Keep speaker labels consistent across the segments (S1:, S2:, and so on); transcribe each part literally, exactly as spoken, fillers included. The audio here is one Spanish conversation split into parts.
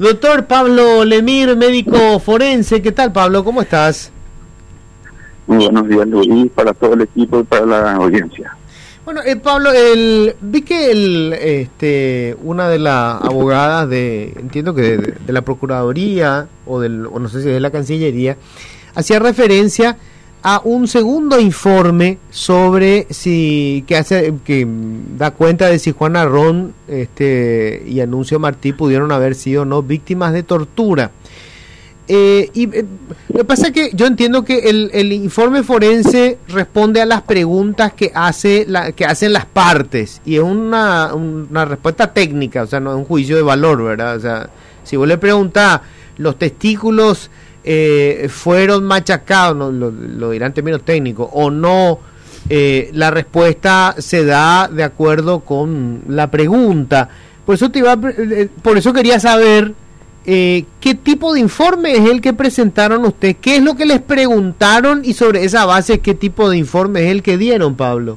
S1: Doctor Pablo Lemir, médico forense. ¿Qué tal, Pablo? ¿Cómo estás?
S2: Muy buenos días, Luis, para todo el equipo y para la audiencia.
S1: Bueno, eh, Pablo, el, vi que el, este, una de las abogadas de, entiendo que de, de la Procuraduría, o, del, o no sé si de la Cancillería, hacía referencia a un segundo informe sobre si, que hace, que da cuenta de si Juana Ron este, y Anuncio Martí pudieron haber sido no víctimas de tortura. Eh, y eh, lo que pasa es que yo entiendo que el, el informe forense responde a las preguntas que hace la, que hacen las partes, y es una, una respuesta técnica, o sea, no es un juicio de valor, ¿verdad? O sea, si vos le preguntás, los testículos eh, fueron machacados, no, lo, lo dirán en términos técnicos, o no, eh, la respuesta se da de acuerdo con la pregunta. Por eso te iba a, eh, por eso quería saber Eh, ¿qué tipo de informe es el que presentaron ustedes? ¿Qué es lo que les preguntaron? Y sobre esa base, ¿qué tipo de informe es el que dieron, Pablo?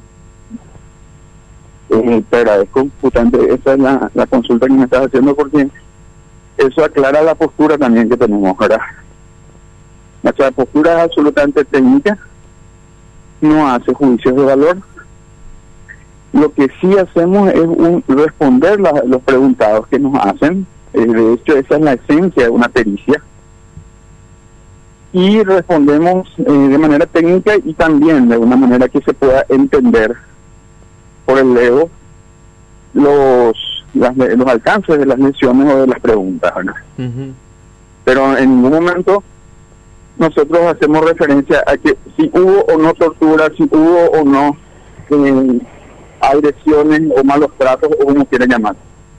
S2: Eh, te agradezco, justamente esa es la, la consulta que me estás haciendo, porque eso aclara la postura también que tenemos ahora. Nuestra postura es absolutamente técnica, no hace juicios de valor. Lo que sí hacemos es un, responder la, los preguntados que nos hacen. De hecho, esa es la esencia de una pericia. Y respondemos eh, de manera técnica y también de una manera que se pueda entender por el lego los, las, los alcances de las lesiones o de las preguntas, ¿verdad? Uh-huh. Pero en ningún momento nosotros hacemos referencia a que si hubo o no tortura, si hubo o no eh, agresiones o malos tratos, o como quieran llamar.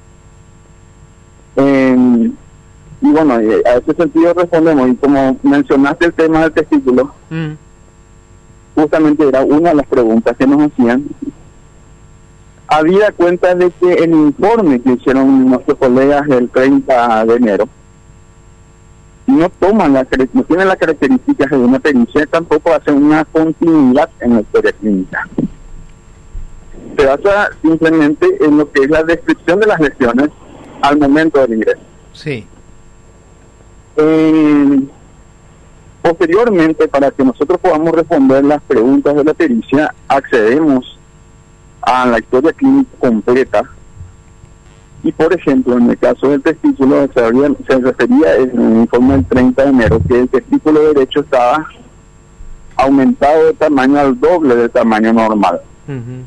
S2: Eh, y bueno, a ese sentido respondemos, y como mencionaste el tema del testículo, mm. justamente era una de las preguntas que nos hacían. Había cuenta de que el informe que hicieron nuestros colegas el treinta de enero no toman la, no tienen las características de una pericia, tampoco hacen una continuidad en la historia clínica. Se basa simplemente en lo que es la descripción de las lesiones al momento del ingreso.
S1: Sí.
S2: Eh, posteriormente, para que nosotros podamos responder las preguntas de la pericia, accedemos a la historia clínica completa. Y por ejemplo, en el caso del testículo, se, había, se refería en el informe del treinta de enero que el testículo derecho estaba aumentado de tamaño al doble del tamaño normal. Uh-huh.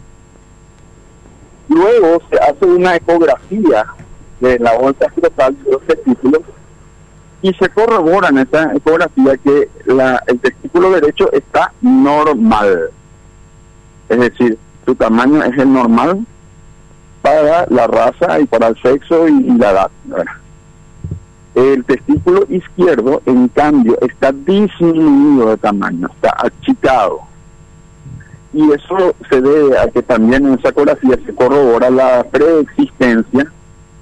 S2: Luego se hace una ecografía de la bolsa escrotal de los testículos y se corrobora en esa ecografía que la, el testículo derecho está normal, es decir, su tamaño es el normal para la raza y para el sexo y, y la edad, ¿verdad? El testículo izquierdo, en cambio, está disminuido de tamaño, está achicado, y eso se debe a que también en esa ecografía se corrobora la preexistencia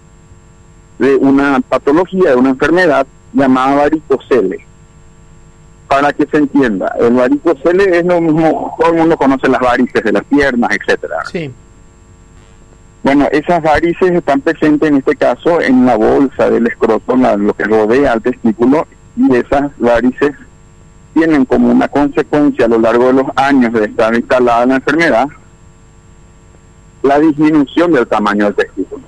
S2: de una patología, de una enfermedad llamada varicocele. Para que se entienda, el varicocele es lo mismo, todo el mundo conoce las varices de las piernas, etcétera.
S1: Sí.
S2: Bueno, esas varices están presentes en este caso en la bolsa del escroto, la, lo que rodea al testículo, y esas varices tienen como una consecuencia a lo largo de los años de estar instalada la enfermedad, la disminución del tamaño del testículo.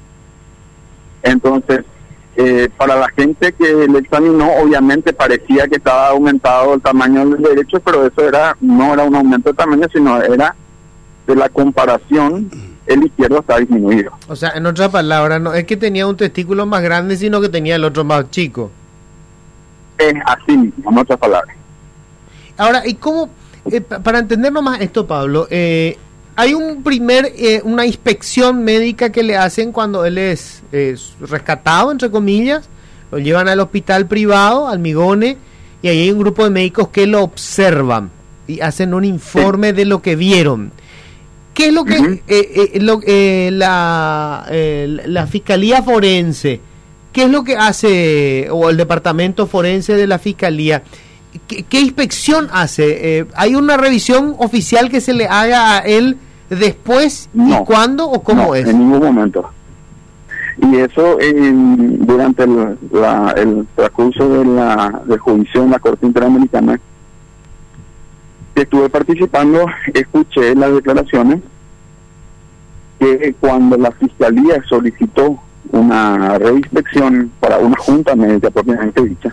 S2: Entonces, eh, para la gente que le examinó, obviamente parecía que estaba aumentado el tamaño del derecho, pero eso era no era un aumento de tamaño, sino era de la comparación, el izquierdo está disminuido.
S1: O sea, en otras palabras, no es que tenía un testículo más grande, sino que tenía el otro más chico.
S2: Es así mismo, en otras palabras.
S1: Ahora, ¿y cómo, eh, para entender nomás esto, Pablo, eh, hay un primer, eh, una inspección médica que le hacen cuando él es eh, rescatado, entre comillas, lo llevan al hospital privado, al Migone, y ahí hay un grupo de médicos que lo observan y hacen un informe sí. de lo que vieron. ¿Qué es lo que uh-huh. eh, eh, lo, eh, la, eh, la Fiscalía Forense, qué es lo que hace, o el Departamento Forense de la Fiscalía, qué, qué inspección hace? Eh, ¿Hay una revisión oficial que se le haga a él después
S2: no,
S1: y cuándo o cómo
S2: no,
S1: es?
S2: En ningún momento. Y eso en, durante el, la, el transcurso de la, del juicio en la Corte Interamericana que estuve participando, escuché las declaraciones que cuando la Fiscalía solicitó una reinspección para una junta médica propiamente dicha,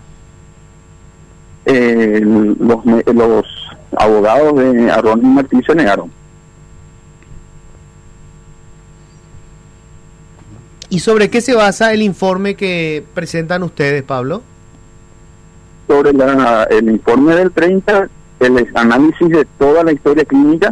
S2: eh, los, los abogados de Arón y Martí se negaron.
S1: ¿Y sobre qué se basa el informe que presentan ustedes, Pablo?
S2: Sobre la, el informe del treinta, el análisis de toda la historia clínica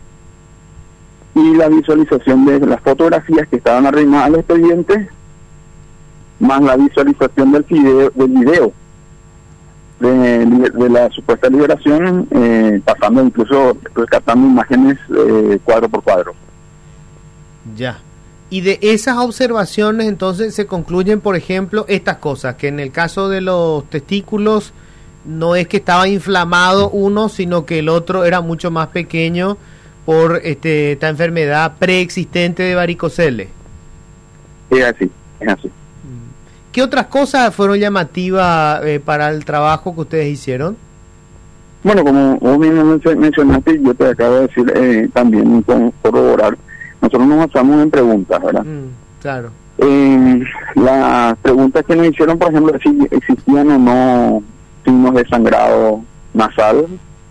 S2: y la visualización de las fotografías que estaban arrimadas al expediente, más la visualización del video, del video de, de la supuesta liberación, eh, pasando incluso rescatando imágenes eh, cuadro por cuadro.
S1: Ya. Y de esas observaciones entonces se concluyen, por ejemplo, estas cosas, que en el caso de los testículos no es que estaba inflamado uno, sino que el otro era mucho más pequeño por este, esta enfermedad preexistente de varicocele.
S2: Es así, es así.
S1: ¿Qué otras cosas fueron llamativas eh, para el trabajo que ustedes hicieron?
S2: Bueno, como vos mismo mencionaste, yo te acabo de decir eh, también con corroborar. Nosotros nos basamos en preguntas, ¿verdad?
S1: Mm, claro.
S2: Eh, las preguntas que nos hicieron, por ejemplo, si existían o no signos de sangrado nasal.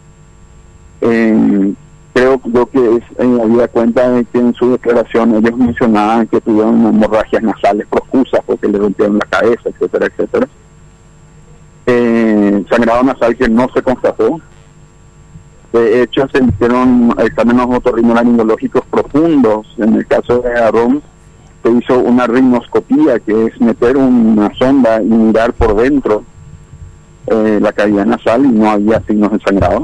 S2: Eh, creo yo que es, eh, había cuenta de que en su declaración ellos mencionaban que tuvieron hemorragias nasales profusas porque le rompieron la cabeza, etcétera, etcétera. Eh, sangrado nasal que no se constató. De hecho, se hicieron exámenes otorrinolaringológicos profundos. En el caso de Aarón, se hizo una rinoscopía, que es meter una sonda y mirar por dentro eh, la cavidad nasal, y no había signos de sangrado.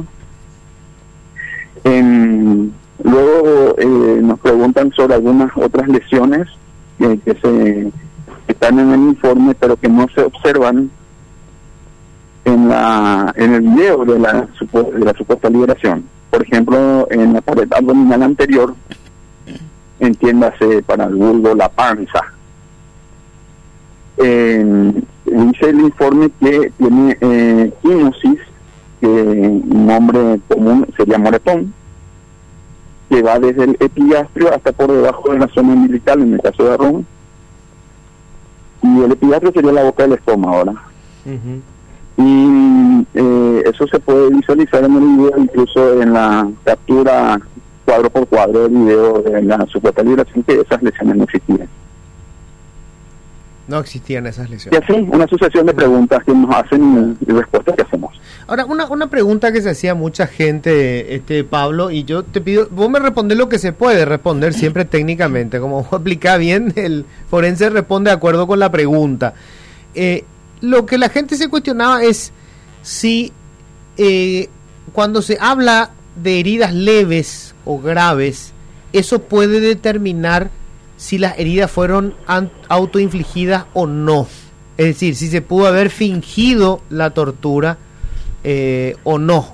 S2: En, luego eh, nos preguntan sobre algunas otras lesiones eh, que se que están en el informe, pero que no se observan en la en el video de la, de la supuesta liberación. Por ejemplo, en la pared abdominal anterior, entiéndase para el vulgo la panza. Eh, dice el informe que tiene eh, quinosis, que un nombre común sería moretón, que va desde el epigastrio hasta por debajo de la zona umbilical en el caso de Aarón, y el epigastrio sería la boca del estómago, ¿verdad? Uh-huh. Y eh, eso se puede visualizar en el video, incluso en la captura cuadro por cuadro del video de la supuesta liberación, que esas lesiones no existían.
S1: No existían esas lesiones.
S2: Y así, una sucesión de preguntas que nos hacen y, y respuestas que hacemos.
S1: Ahora, una una pregunta que se hacía mucha gente, este Pablo, y yo te pido, vos me respondés lo que se puede responder siempre técnicamente, como vos explicás bien, el forense responde de acuerdo con la pregunta. Eh, lo que la gente se cuestionaba es si eh, cuando se habla de heridas leves o graves, eso puede determinar si las heridas fueron autoinfligidas o no. Es decir, si se pudo haber fingido la tortura eh, o no.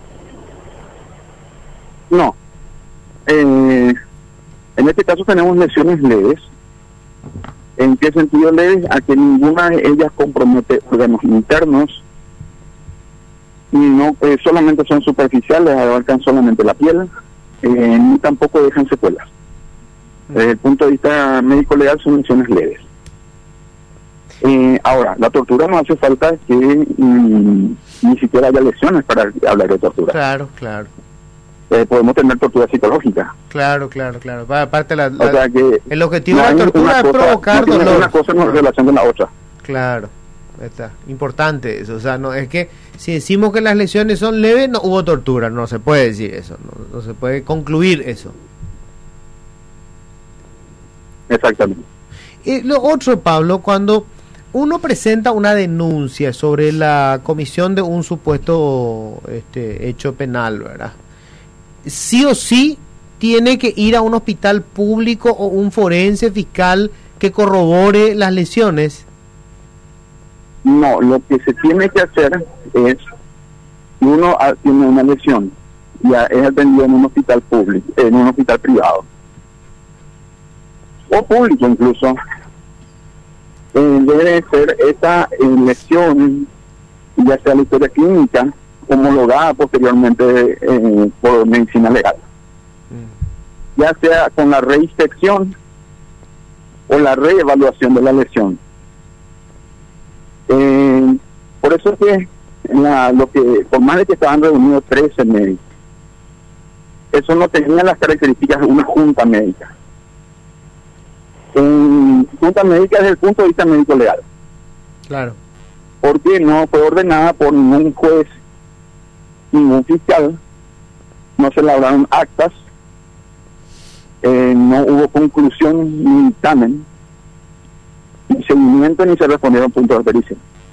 S2: No. Eh, en este caso tenemos lesiones leves. ¿En qué sentido leves? A que ninguna de ellas compromete órganos internos, y no eh, solamente son superficiales, abarcan solamente la piel, eh, ni tampoco dejan secuelas. Desde el punto de vista médico-legal son lesiones leves. Eh, ahora, la tortura no hace falta que mm, ni siquiera haya lesiones para hablar de tortura.
S1: Claro, claro.
S2: Eh, podemos tener tortura psicológica.
S1: Claro, claro, claro. Aparte, la, la,
S2: o sea que
S1: el objetivo de la tortura es
S2: cosa,
S1: provocar
S2: no
S1: dolor.
S2: Una cosa no es relación con la otra.
S1: Claro, está importante eso. O sea, no es que si decimos que las lesiones son leves, no hubo tortura. No se puede decir eso. No, no se puede concluir eso.
S2: Exactamente.
S1: Y lo otro, Pablo, cuando uno presenta una denuncia sobre la comisión de un supuesto este, hecho penal, ¿verdad? Sí o sí tiene que ir a un hospital público o un forense fiscal que corrobore las lesiones.
S2: No, lo que se tiene que hacer es, si uno tiene una lesión, ya es atendido en un hospital público, en un hospital privado o público incluso, eh, debe ser esta eh, lesión, ya sea la historia clínica, homologada posteriormente eh, por medicina legal. Mm. Ya sea con la reinspección o la reevaluación de la lesión. Eh, por eso es que, la, lo que por más de que estaban reunidos trece médicos, eso no tenía las características de una junta médica. En junta médica desde el punto de vista médico legal.
S1: Claro.
S2: Porque no fue ordenada por ningún juez, ningún fiscal, no se elaboraron actas, eh, no hubo conclusión ni dictamen, ni seguimiento, ni se respondieron puntos de pericia.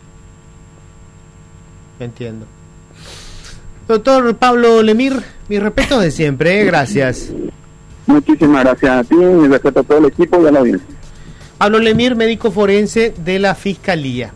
S1: Entiendo. Doctor Pablo Lemir, mis respetos de siempre, ¿eh? Gracias.
S2: Muchísimas gracias a ti, mi respeto a todo el equipo y a la audiencia.
S1: Pablo Lemir, médico forense de la Fiscalía.